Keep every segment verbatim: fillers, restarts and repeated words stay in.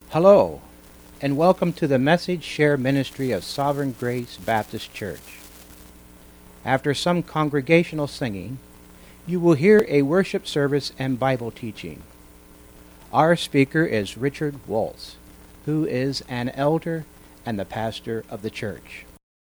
Hello, and welcome to the Message Share Ministry of Sovereign Grace Baptist Church. After some congregational singing, you will hear a worship service and Bible teaching. Our speaker is Richard Waltz, who is an elder and the pastor of the church.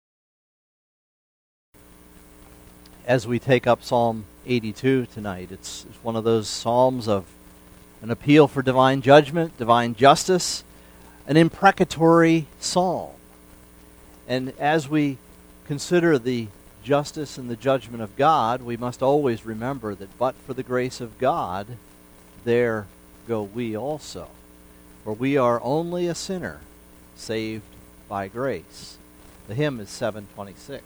As we take up Psalm eighty-two tonight, it's, it's one of those psalms of an appeal for divine judgment, divine justice, an imprecatory psalm. And as we consider the justice and the judgment of God, we must always remember that but for the grace of God, there go we also. For we are only a sinner saved by grace. The hymn is seven twenty-six.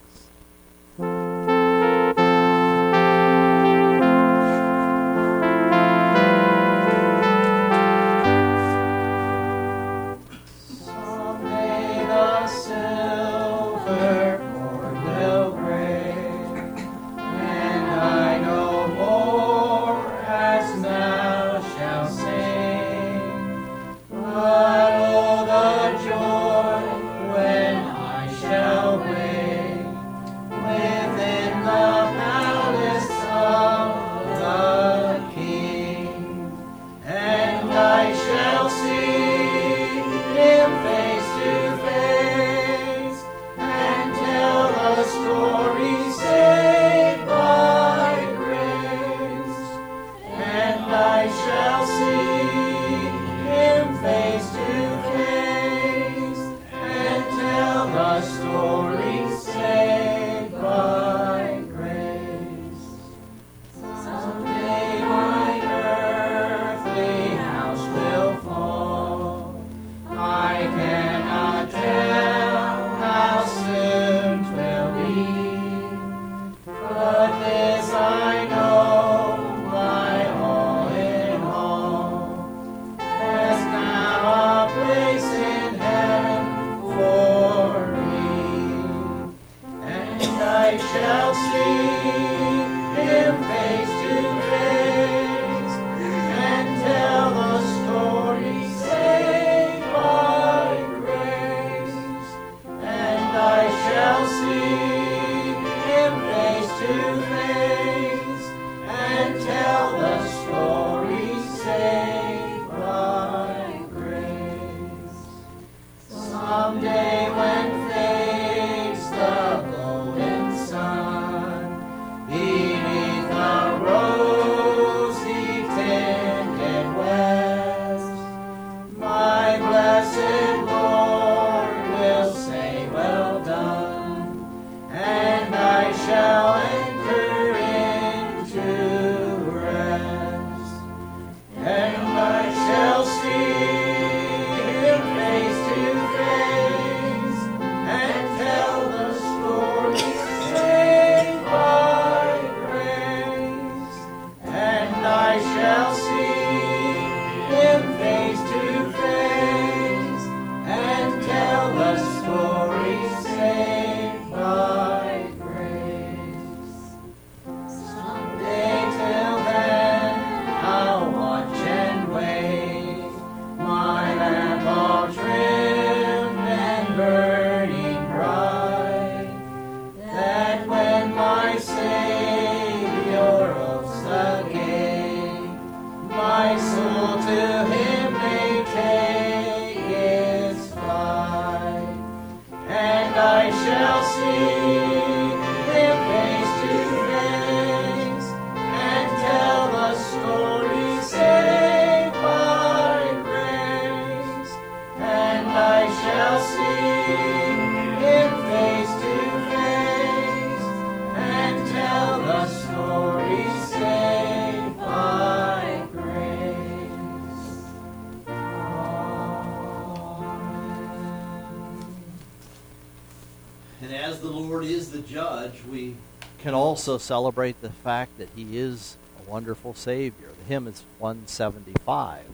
Also celebrate the fact that he is a wonderful Savior. The hymn is one seventy-five.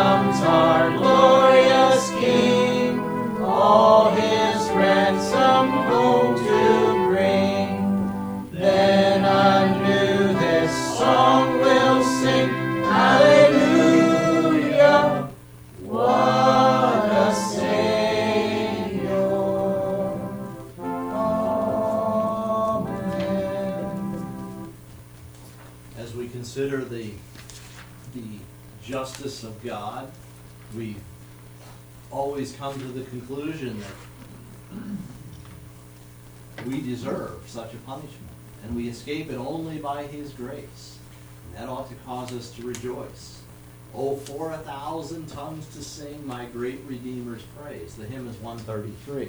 comes our glorious King, all his ransom home to bring. Then unto this song we'll sing, Hallelujah, what a Savior. Amen. As we consider the the justice of God, we always come to the conclusion that we deserve such a punishment, and we escape it only by his grace. And that ought to cause us to rejoice. Oh, for a thousand tongues to sing my great Redeemer's praise. The hymn is one thirty-three.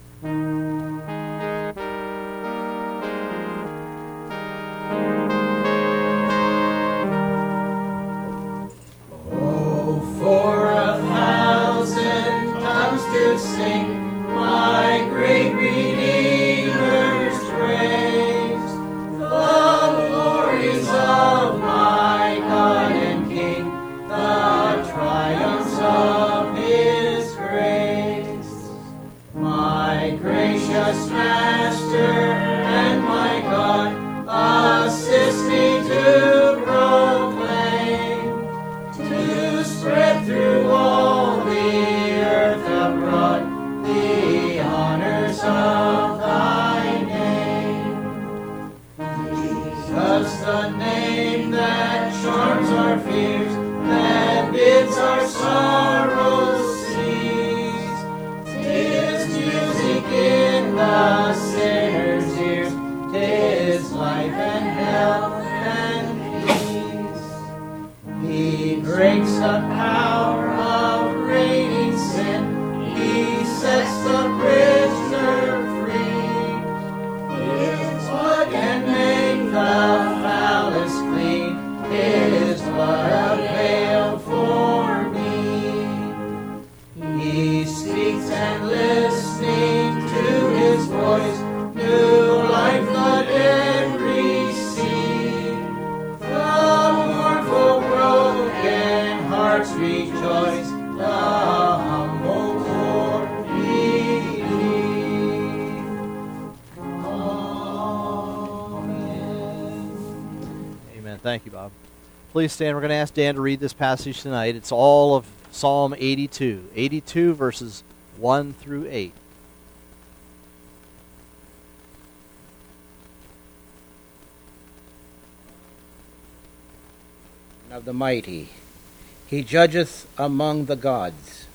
For a thousand tongues to sing my great Redeemer's praise, the glories of my God and King, the triumphs of his grace. My gracious Master and my God, assist me to proclaim, to spread through all the earth abroad the honors of thy name. Because the name that charms our fears, that bids our sorrows cease, 'tis music in the sinner's ears, 'tis life and health and peace. He breaks the power of reigning sin, he sets the prisoner free. His blood can make the foulest clean, his blood availed for me. He speaks and listening to his voice, new life the dead receive. The mournful broken hearts rejoice, the humble poor believe. Amen. Amen. Thank you, Bob. Please stand. We're going to ask Dan to read this passage tonight. It's all of Psalm eighty-two. eighty-two verses one through eight. Of the mighty, he judgeth among the gods.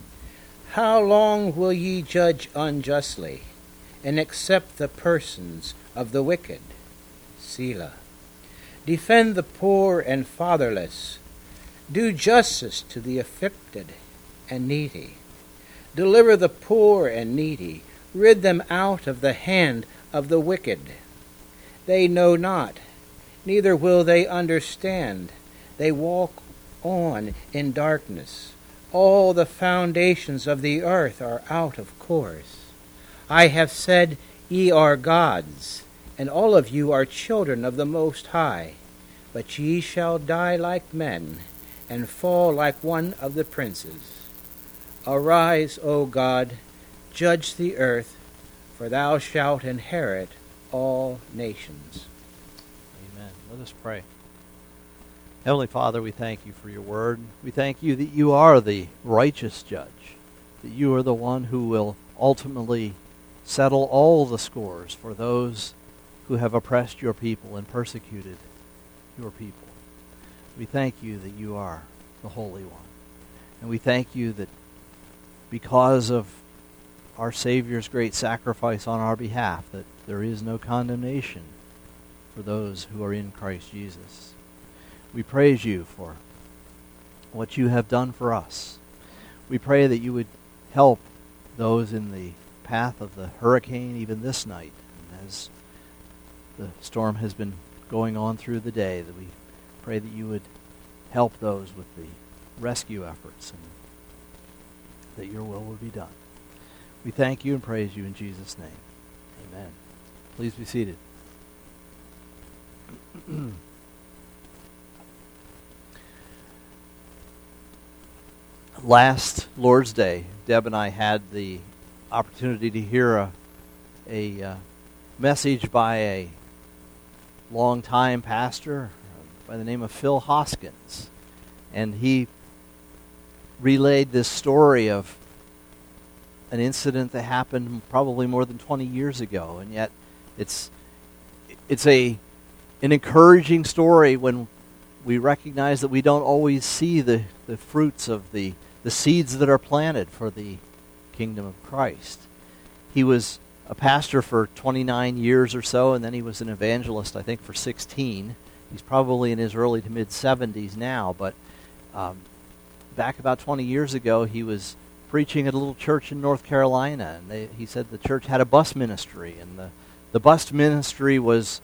How long will ye judge unjustly, and accept the persons of the wicked? Selah. Defend the poor and fatherless. Do justice to the afflicted and needy. Deliver the poor and needy. Rid them out of the hand of the wicked. They know not, neither will they understand. They walk on in darkness. All the foundations of the earth are out of course. I have said, ye are gods, and all of you are children of the Most High. But ye shall die like men, and fall like one of the princes. Arise, O God, judge the earth, for thou shalt inherit all nations. Amen. Let us pray. Heavenly Father, we thank you for your word. We thank you that you are the righteous judge, that you are the one who will ultimately settle all the scores for those who have oppressed your people and persecuted your people. We thank you that you are the Holy One. And we thank you that because of our Savior's great sacrifice on our behalf, that there is no condemnation for those who are in Christ Jesus. We praise you for what you have done for us. We pray that you would help those in the path of the hurricane even this night, and as the storm has been going on through the day, that we pray that you would help those with the rescue efforts and that your will will be done. We thank you and praise you in Jesus' name. Amen. Please be seated. last Lord's Day, Deb and I had the opportunity to hear a, a uh, message by a longtime pastor by the name of Phil Hoskins. And he relayed this story of an incident that happened probably more than twenty years ago. And yet it's it's a an encouraging story when we recognize that we don't always see the, the fruits of the, the seeds that are planted for the kingdom of Christ. He was a pastor for twenty-nine years or so, and then he was an evangelist, I think, for sixteen. He's probably in his early to mid-seventies now, but um, back about twenty years ago, he was preaching at a little church in North Carolina, and they, he said the church had a bus ministry, and the, the bus ministry was,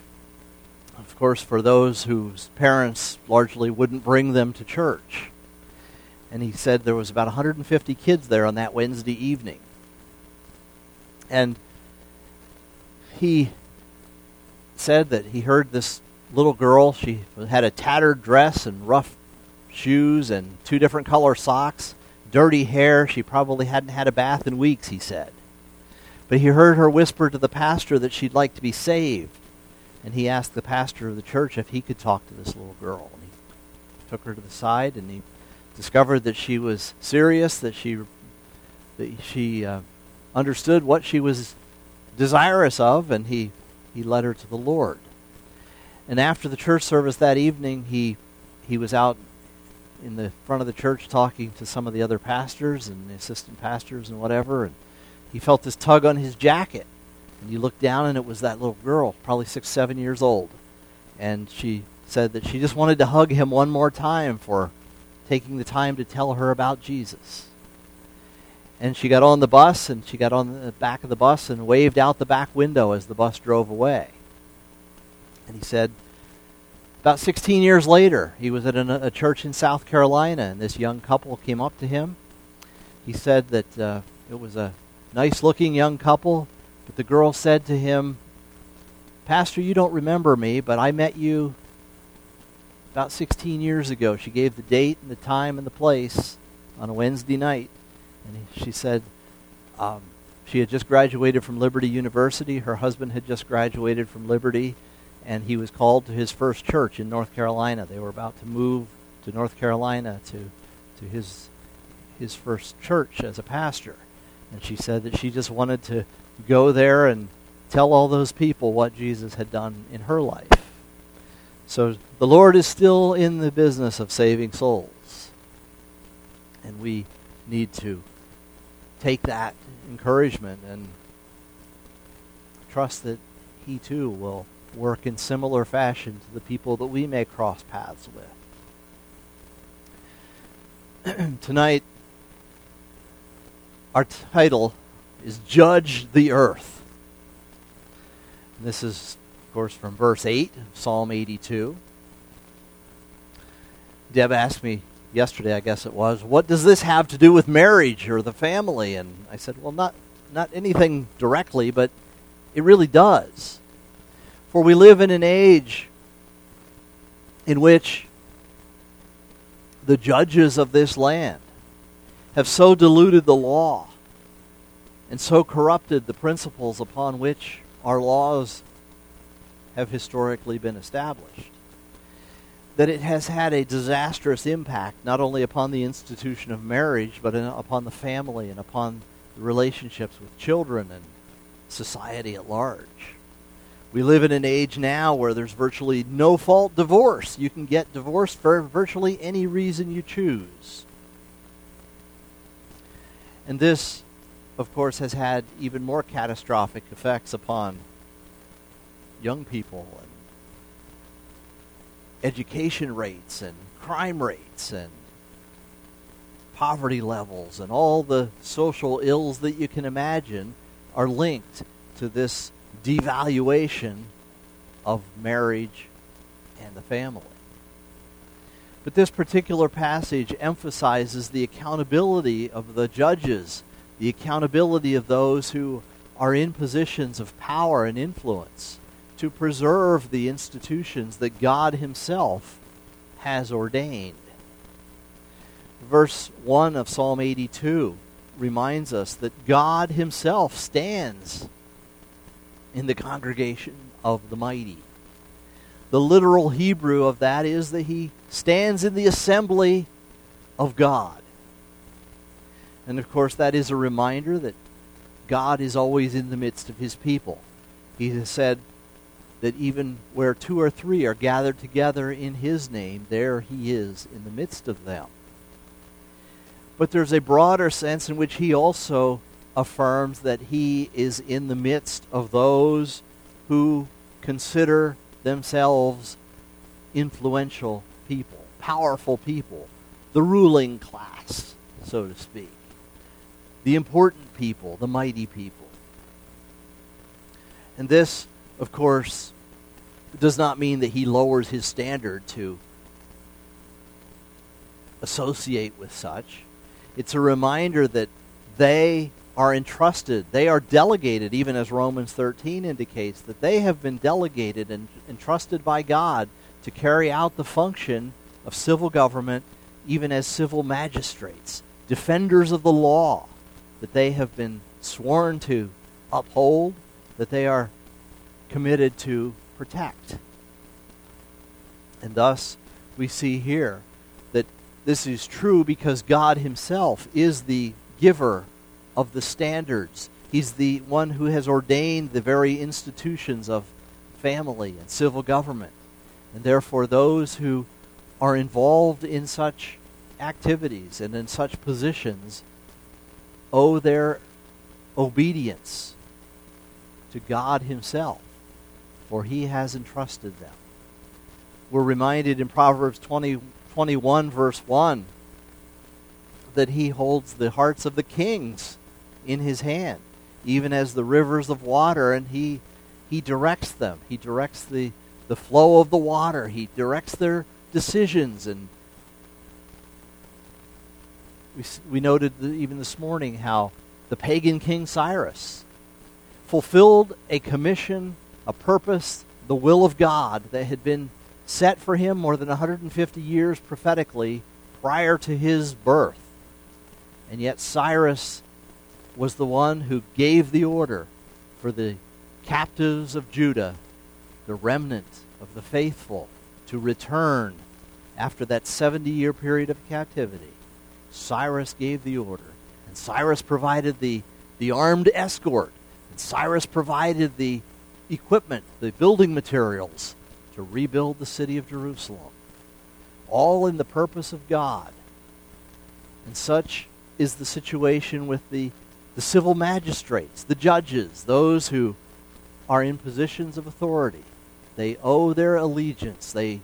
of course, for those whose parents largely wouldn't bring them to church. And he said there was about one hundred fifty kids there on that Wednesday evening. And he said that he heard this little girl, she had a tattered dress and rough shoes and two different color socks, dirty hair. She probably hadn't had a bath in weeks, he said. But he heard her whisper to the pastor that she'd like to be saved. And he asked the pastor of the church if he could talk to this little girl. And he took her to the side, and he discovered that she was serious, that she that she uh, understood what she was desirous of, and he, he led her to the Lord. And after the church service that evening, he he was out in the front of the church talking to some of the other pastors and the assistant pastors and whatever, and he felt this tug on his jacket. And he looked down, and it was that little girl, probably six, seven years old. And she said that she just wanted to hug him one more time for taking the time to tell her about Jesus. And she got on the bus, and she got on the back of the bus and waved out the back window as the bus drove away. And he said, about sixteen years later, he was at a, a church in South Carolina, and this young couple came up to him. He said that uh, it was a nice-looking young couple, but the girl said to him, "Pastor, you don't remember me, but I met you about sixteen years ago." She gave the date and the time and the place on a Wednesday night. And she said um, she had just graduated from Liberty University. Her husband had just graduated from Liberty, and he was called to his first church in North Carolina. They were about to move to North Carolina to, to his, his first church as a pastor. And she said that she just wanted to go there and tell all those people what Jesus had done in her life. So the Lord is still in the business of saving souls. And we need to take that encouragement and trust that He too will work in similar fashion to the people that we may cross paths with. Tonight, our title is Judge the Earth. And this is, of course, from verse eight, Psalm eighty-two. Deb asked me yesterday, I guess it was, what does this have to do with marriage or the family? And I said, well, not, not anything directly, but it really does. For we live in an age in which the judges of this land have so diluted the law and so corrupted the principles upon which our laws have historically been established, that it has had a disastrous impact not only upon the institution of marriage, but in, upon the family and upon the relationships with children and society at large. We live in an age now where there's virtually no-fault divorce. You can get divorced for virtually any reason you choose. And this, of course, has had even more catastrophic effects upon young people and education rates and crime rates and poverty levels, and all the social ills that you can imagine are linked to this devaluation of marriage and the family. But this particular passage emphasizes the accountability of the judges, the accountability of those who are in positions of power and influence to preserve the institutions that God Himself has ordained. Verse one of Psalm eighty-two reminds us that God himself stands in the congregation of the mighty. The literal Hebrew of that is that he stands in the assembly of God. And of course that is a reminder that God is always in the midst of his people. He has said that even where two or three are gathered together in his name, there he is in the midst of them. But there's a broader sense in which he also affirms that he is in the midst of those who consider themselves influential people, powerful people, the ruling class, so to speak, the important people, the mighty people. And this, of course, does not mean that he lowers his standard to associate with such. It's a reminder that they are entrusted, they are delegated, even as Romans thirteen indicates, that they have been delegated and entrusted by God to carry out the function of civil government, even as civil magistrates, defenders of the law, that they have been sworn to uphold, that they are committed to protect. And thus, we see here that this is true because God himself is the giver of the standards. He's the one who has ordained the very institutions of family and civil government. And therefore those who are involved in such activities and in such positions owe their obedience to God himself, for he has entrusted them. We're reminded in Proverbs twenty, twenty-one, verse one, that he holds the hearts of the kings in his hand, even as the rivers of water, and he he directs them. He directs the, the flow of the water. He directs their decisions. And we, we noted the, even this morning how the pagan King Cyrus fulfilled a commission, a purpose, the will of God that had been set for him more than one hundred fifty years prophetically prior to his birth. And yet Cyrus was the one who gave the order for the captives of Judah, the remnant of the faithful, to return after that seventy-year period of captivity. Cyrus gave the order. And Cyrus provided the, the armed escort. And Cyrus provided the equipment, the building materials to rebuild the city of Jerusalem. All in the purpose of God. And such is the situation with the, the civil magistrates, the judges, those who are in positions of authority. They owe their allegiance. They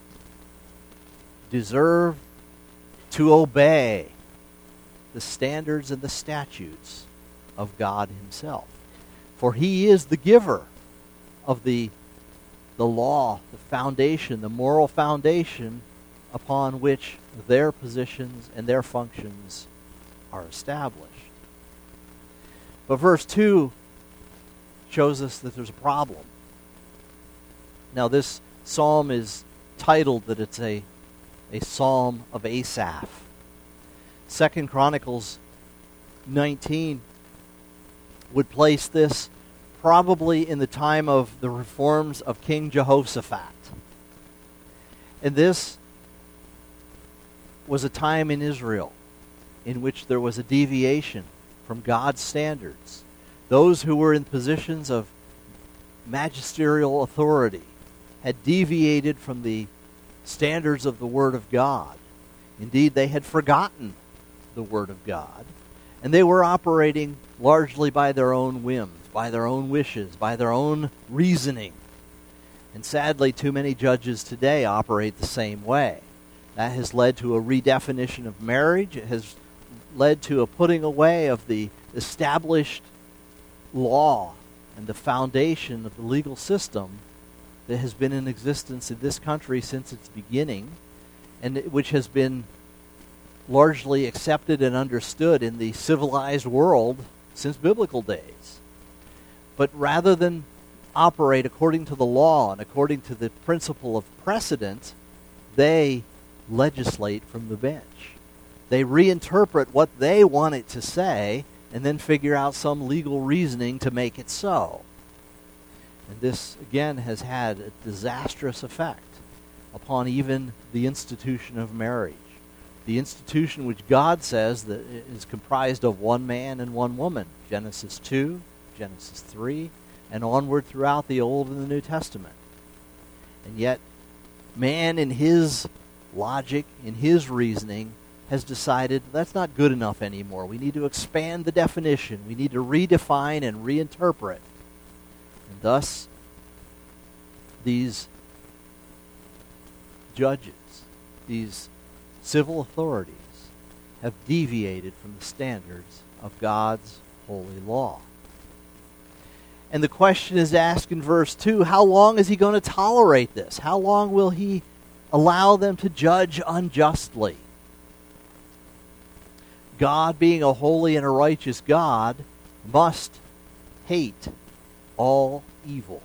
deserve to obey the standards and the statutes of God himself. For he is the giver of the, the law, the foundation, the moral foundation upon which their positions and their functions are established. But verse two shows us that there's a problem. Now this psalm is titled that it's a, a psalm of Asaph. Second Chronicles nineteen would place this probably in the time of the reforms of King Jehoshaphat. And this was a time in Israel in which there was a deviation from God's standards. Those who were in positions of magisterial authority had deviated from the standards of the Word of God. Indeed, they had forgotten the Word of God, and they were operating largely by their own whims, by their own wishes, by their own reasoning. And sadly, too many judges today operate the same way. That has led to a redefinition of marriage. It has led to a putting away of the established law and the foundation of the legal system that has been in existence in this country since its beginning, and which has been largely accepted and understood in the civilized world since biblical days. But rather than operate according to the law and according to the principle of precedent, they legislate from the bench. They reinterpret what they want it to say and then figure out some legal reasoning to make it so. And this, again, has had a disastrous effect upon even the institution of marriage. The institution which God says that is comprised of one man and one woman. Genesis two, Genesis three, and onward throughout the Old and the New Testament. And yet, man in his logic, in his reasoning, has decided that's not good enough anymore. We need to expand the definition. We need to redefine and reinterpret. And thus, these judges, these civil authorities, have deviated from the standards of God's holy law. And the question is asked in verse two, how long is he going to tolerate this? How long will he allow them to judge unjustly? God, being a holy and a righteous God, must hate all evil.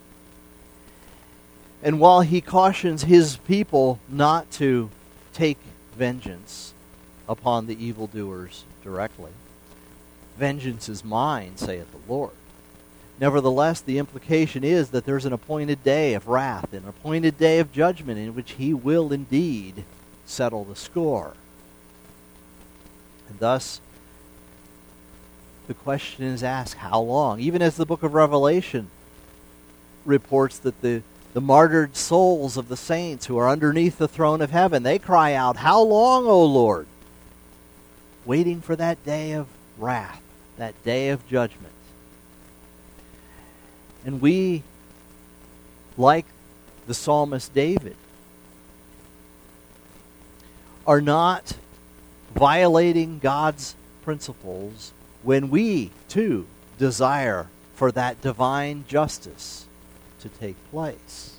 And while he cautions his people not to take vengeance upon the evildoers directly, vengeance is mine, saith the Lord. Nevertheless, the implication is that there's an appointed day of wrath, an appointed day of judgment in which he will indeed settle the score. And thus, the question is asked, how long? Even as the book of Revelation reports that the, the martyred souls of the saints who are underneath the throne of heaven, they cry out, how long, O Lord? Waiting for that day of wrath, that day of judgment. And we, like the psalmist David, are not violating God's principles when we, too, desire for that divine justice to take place.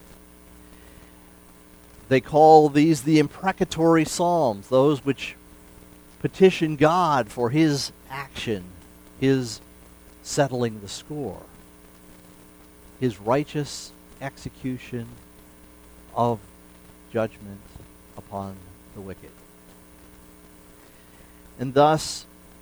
They call these the imprecatory psalms, those which petition God for his action, his settling the score, his righteous execution of judgment upon the wicked. And thus,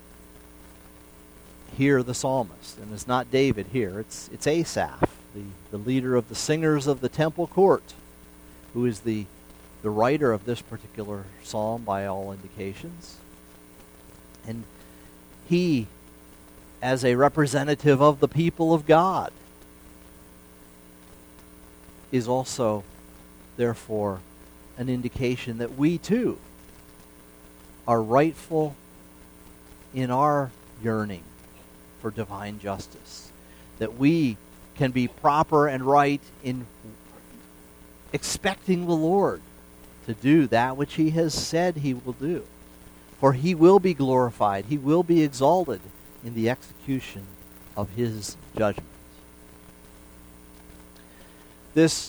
here the psalmist, and it's not David here, it's it's Asaph, the, the leader of the singers of the temple court, who is the, the writer of this particular psalm by all indications. And he, as a representative of the people of God, is also, therefore, an indication that we too are rightful in our yearning for divine justice, that we can be proper and right in expecting the Lord to do that which he has said he will do. For he will be glorified, he will be exalted in the execution of his judgment. This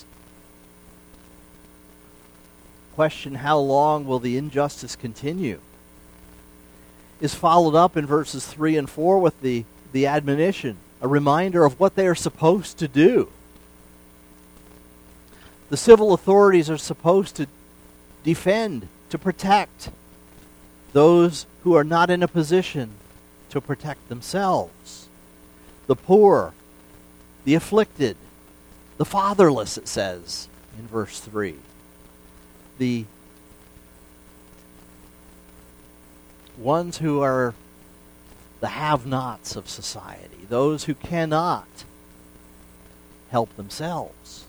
question, how long will the injustice continue, is followed up in verses three and four with the, the admonition, a reminder of what they are supposed to do. The civil authorities are supposed to defend, to protect those who are not in a position to protect themselves. The poor, the afflicted, the fatherless, it says in verse three. The ones who are the have-nots of society, those who cannot help themselves.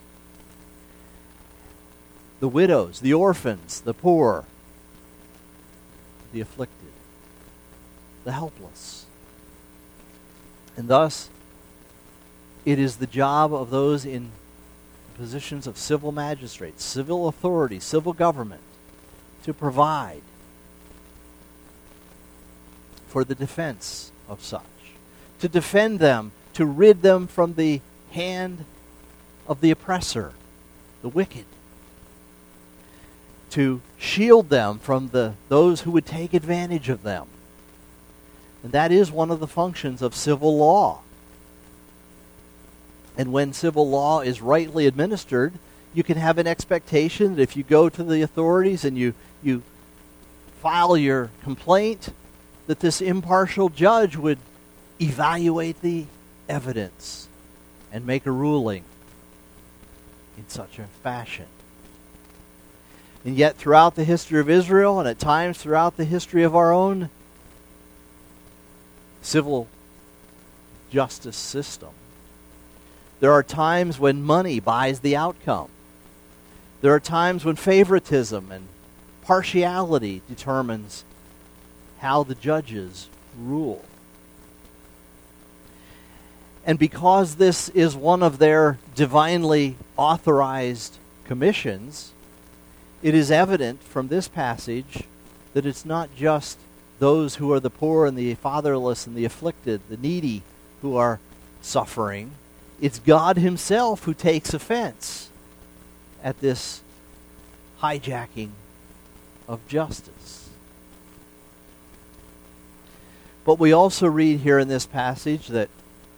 The widows, the orphans, the poor, the afflicted, the helpless. And thus, it is the job of those in positions of civil magistrates, civil authority, civil government, to provide for the defense of such, to defend them, to rid them from the hand of the oppressor, the wicked, to shield them from the those who would take advantage of them. And that is one of the functions of civil law. And when civil law is rightly administered, you can have an expectation that if you go to the authorities and you, you file your complaint, that this impartial judge would evaluate the evidence and make a ruling in such a fashion. And yet throughout the history of Israel, and at times throughout the history of our own civil justice system, there are times when money buys the outcome. There are times when favoritism and partiality determines how the judges rule. And because this is one of their divinely authorized commissions, it is evident from this passage that it's not just those who are the poor and the fatherless and the afflicted, the needy, who are suffering. It's God himself who takes offense at this hijacking of justice. But we also read here in this passage that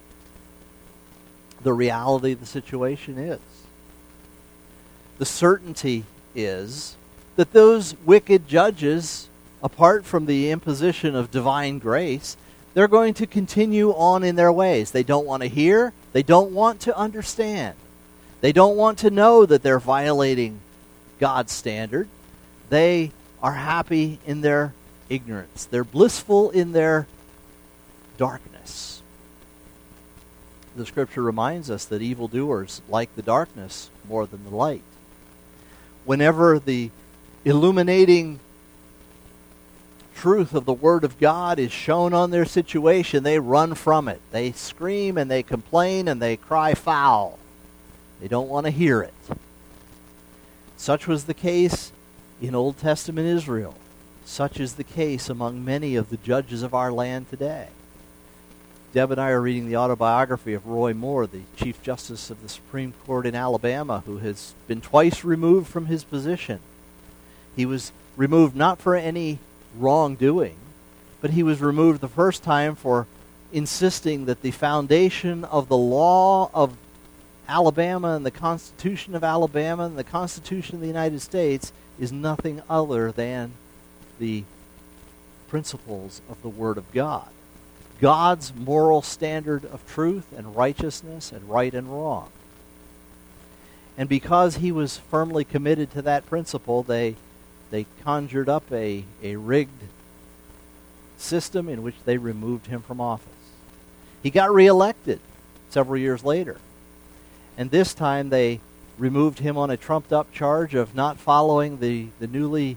the reality of the situation is, the certainty is that those wicked judges, apart from the imposition of divine grace, they're going to continue on in their ways. They don't want to hear. They don't want to understand. They don't want to know that they're violating God's standard. They are happy in their ignorance. They're blissful in their darkness. The scripture reminds us that evildoers like the darkness more than the light. Whenever the illuminating truth of the Word of God is shown on their situation, they run from it. They scream and they complain and they cry foul. They don't want to hear it. Such was the case in Old Testament Israel. Such is the case among many of the judges of our land today. Deb and I are reading the autobiography of Roy Moore, the Chief Justice of the Supreme Court in Alabama, who has been twice removed from his position. He was removed not for any wrongdoing, but he was removed the first time for insisting that the foundation of the law of Alabama and the Constitution of Alabama and the Constitution of the United States is nothing other than the principles of the Word of God. God's moral standard of truth and righteousness and right and wrong. And because he was firmly committed to that principle, they they conjured up a, a rigged system in which they removed him from office. He got reelected several years later. And this time they removed him on a trumped-up charge of not following the, the newly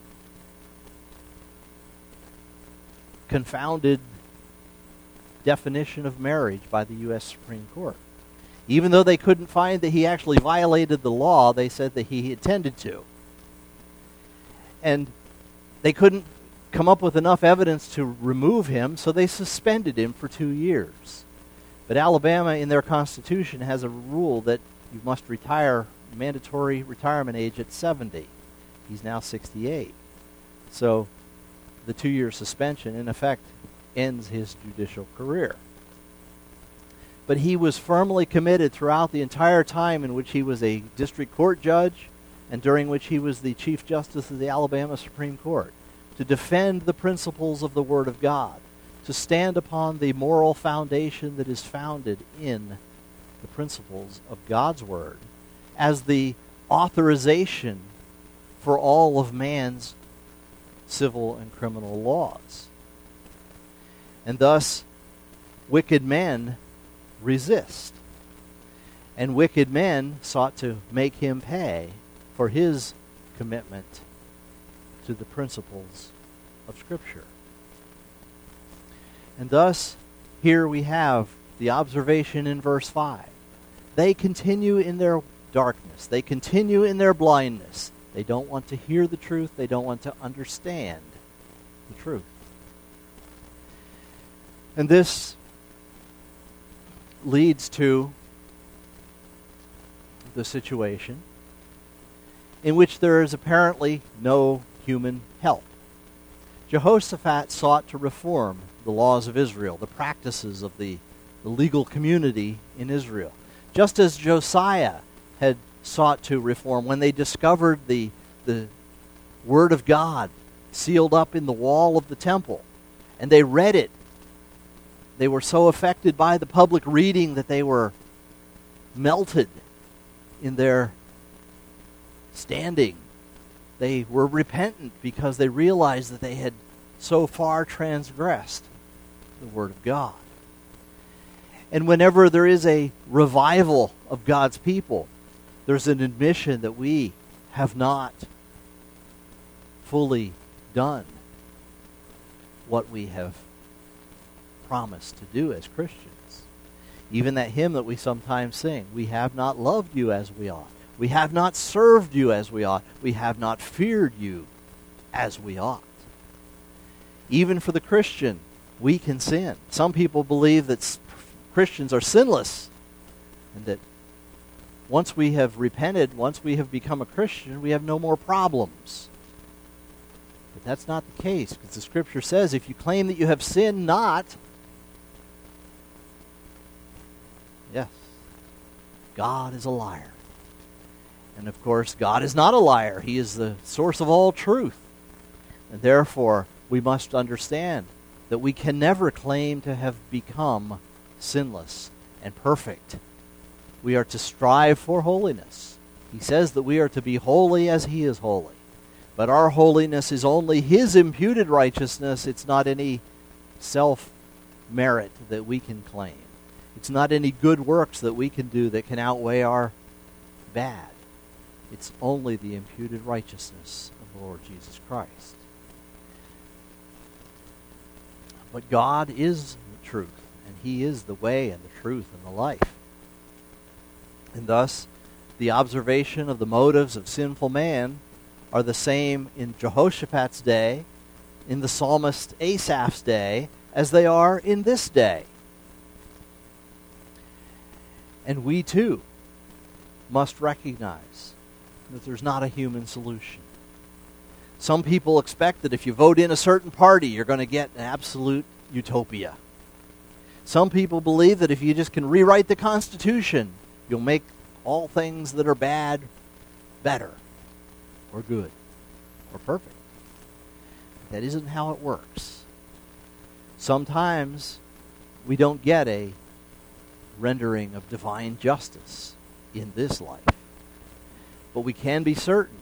confounded definition of marriage by the U S Supreme Court. Even though they couldn't find that he actually violated the law, they said that he intended to. And they couldn't come up with enough evidence to remove him, so they suspended him for two years. But Alabama, in their constitution, has a rule that you must retire, mandatory retirement age at seventy. He's now sixty-eight. So the two-year suspension, in effect, ends his judicial career. But he was firmly committed throughout the entire time in which he was a district court judge and during which he was the Chief Justice of the Alabama Supreme Court, to defend the principles of the Word of God, to stand upon the moral foundation that is founded in the principles of God's Word as the authorization for all of man's civil and criminal laws. And thus, wicked men resist. And wicked men sought to make him pay for his commitment to the principles of Scripture. And thus, here we have the observation in verse five. They continue in their darkness. They continue in their blindness. They don't want to hear the truth. They don't want to understand the truth. And this leads to the situation in which there is apparently no human help. Jehoshaphat sought to reform the laws of Israel, the practices of the, the legal community in Israel, just as Josiah had sought to reform when they discovered the, the Word of God sealed up in the wall of the temple, and they read it. They were so affected by the public reading that they were melted in their standing. They were repentant because they realized that they had so far transgressed the Word of God. And whenever there is a revival of God's people, there's an admission that we have not fully done what we have promised to do as Christians. Even that hymn that we sometimes sing, we have not loved you as we ought. We have not served you as we ought. We have not feared you as we ought. Even for the Christian, we can sin. Some people believe that Christians are sinless, and that once we have repented, once we have become a Christian, we have no more problems. But that's not the case, because the Scripture says if you claim that you have sinned not, yes, God is a liar. And of course, God is not a liar. He is the source of all truth. And therefore, we must understand that we can never claim to have become sinless and perfect. We are to strive for holiness. He says that we are to be holy as He is holy. But our holiness is only His imputed righteousness. It's not any self-merit that we can claim. It's not any good works that we can do that can outweigh our bad. It's only the imputed righteousness of the Lord Jesus Christ. But God is the truth, and He is the way and the truth and the life. And thus, the observation of the motives of sinful man are the same in Jehoshaphat's day, in the psalmist Asaph's day, as they are in this day. And we too must recognize that there's not a human solution. Some people expect that if you vote in a certain party, you're going to get an absolute utopia. Some people believe that if you just can rewrite the Constitution, you'll make all things that are bad better, or good, or perfect. That isn't how it works. Sometimes we don't get a rendering of divine justice in this life. But we can be certain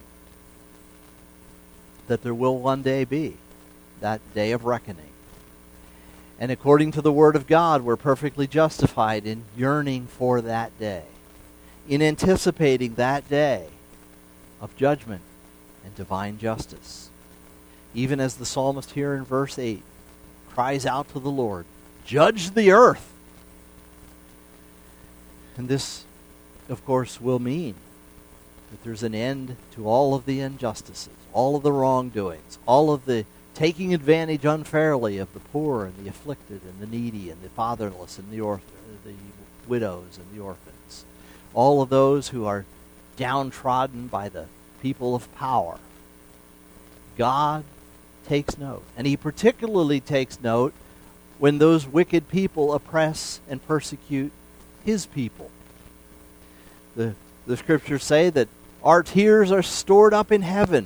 that there will one day be that day of reckoning. And according to the Word of God, we're perfectly justified in yearning for that day, in anticipating that day of judgment and divine justice. Even as the psalmist here in verse eight cries out to the Lord, "Judge the earth." And this, of course, will mean that there's an end to all of the injustices, all of the wrongdoings, all of the taking advantage unfairly of the poor and the afflicted and the needy and the fatherless and the, orph- the widows and the orphans. All of those who are downtrodden by the people of power. God takes note. And He particularly takes note when those wicked people oppress and persecute His people. The, the Scriptures say that our tears are stored up in heaven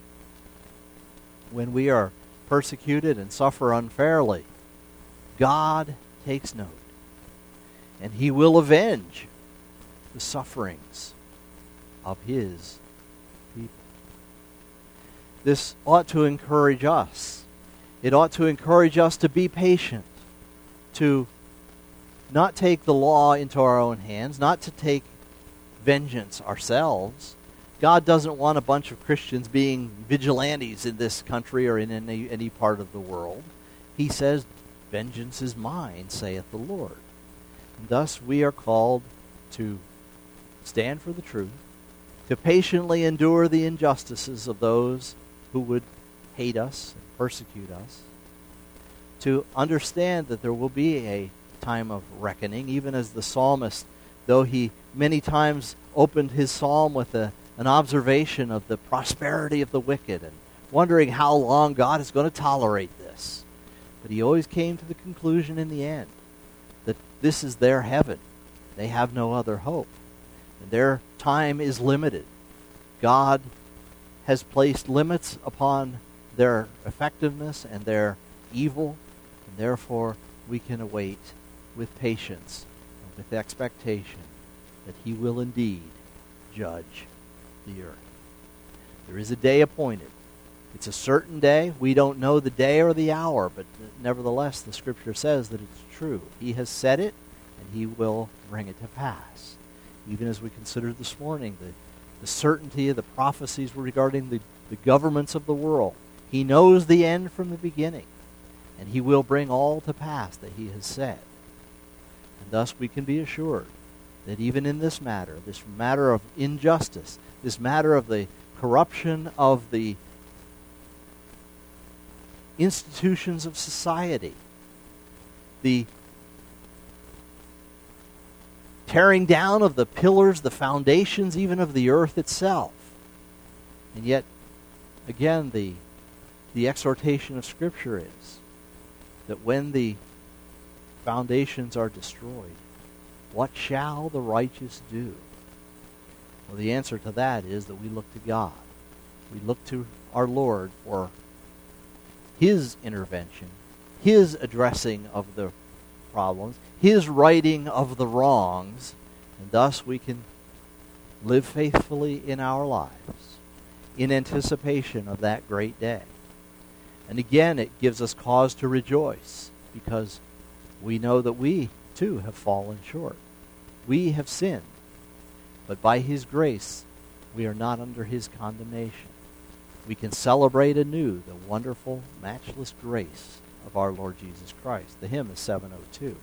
when we are persecuted and suffer unfairly. God takes note, and He will avenge the sufferings of His people. This ought to encourage us. It ought to encourage us to be patient, to not take the law into our own hands, not to take vengeance ourselves. God doesn't want a bunch of Christians being vigilantes in this country or in any, any part of the world. He says, "Vengeance is mine, saith the Lord." And thus we are called to stand for the truth, to patiently endure the injustices of those who would hate us and persecute us, to understand that there will be a time of reckoning, even as the psalmist, though he many times opened his psalm with a an observation of the prosperity of the wicked and wondering how long God is going to tolerate this. But he always came to the conclusion in the end that this is their heaven. They have no other hope. And their time is limited. God has placed limits upon their effectiveness and their evil, and therefore we can await with patience and with expectation that he will indeed judge the earth. There is a day appointed. It's a certain day. We don't know the day or the hour, but nevertheless the Scripture says that it's true. He has said it, and he will bring it to pass. Even as we considered this morning, the, the certainty of the prophecies regarding the, the governments of the world. He knows the end from the beginning, and he will bring all to pass that he has said. And thus we can be assured that even in this matter, this matter of injustice, this matter of the corruption of the institutions of society, the tearing down of the pillars, the foundations even of the earth itself. And yet, again, the, the exhortation of Scripture is that when the foundations are destroyed, what shall the righteous do? Well, the answer to that is that we look to God. We look to our Lord for his intervention, his addressing of the problems, his righting of the wrongs, and thus we can live faithfully in our lives in anticipation of that great day. And again, it gives us cause to rejoice because we know that we too have fallen short. We have sinned, but by his grace we are not under his condemnation. We can celebrate anew the wonderful, matchless grace of our Lord Jesus Christ. The hymn is seven oh two.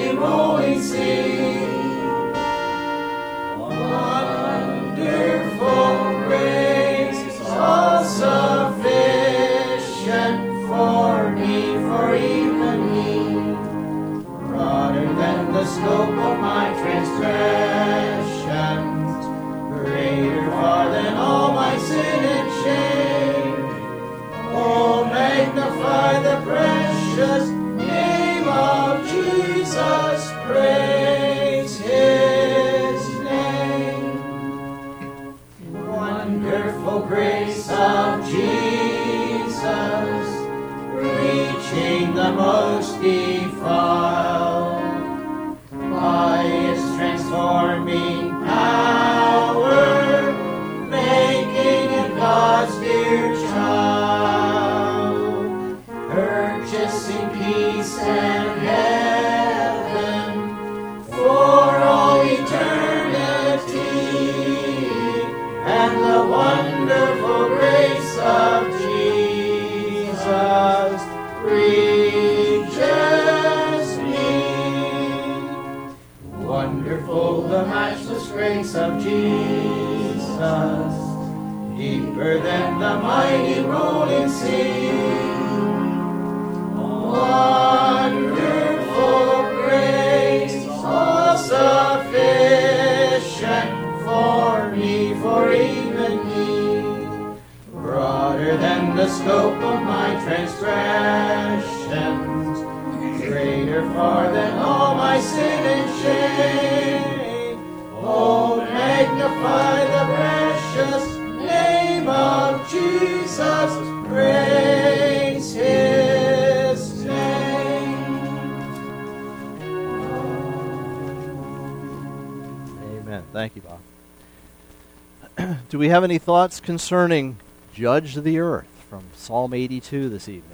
Wonderful matchless grace of Jesus, deeper than the mighty rolling sea. Wonderful grace, all sufficient for me, for even me. Broader than the scope of my transgressions, greater far than all my sin and shame. Oh, magnify the precious name of Jesus, praise his name. Amen. Thank you, Bob. Do we have any thoughts concerning Judge the Earth from Psalm eighty-two this evening?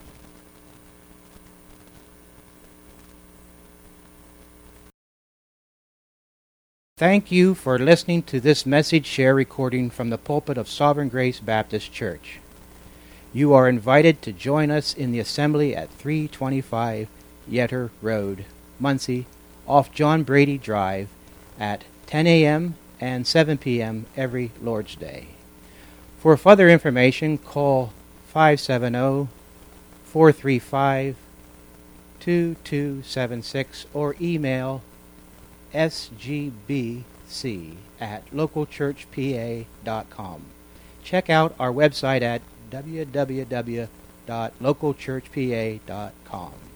Thank you for listening to this message share recording from the pulpit of Sovereign Grace Baptist Church. You are invited to join us in the assembly at three twenty-five Yetter Road, Muncie, off John Brady Drive at ten a.m. and seven p.m. every Lord's Day. For further information, call five seven zero, four three five, two two seven six or email s g b c at local church p a dot com. Check out our website at w w w dot local church p a dot com.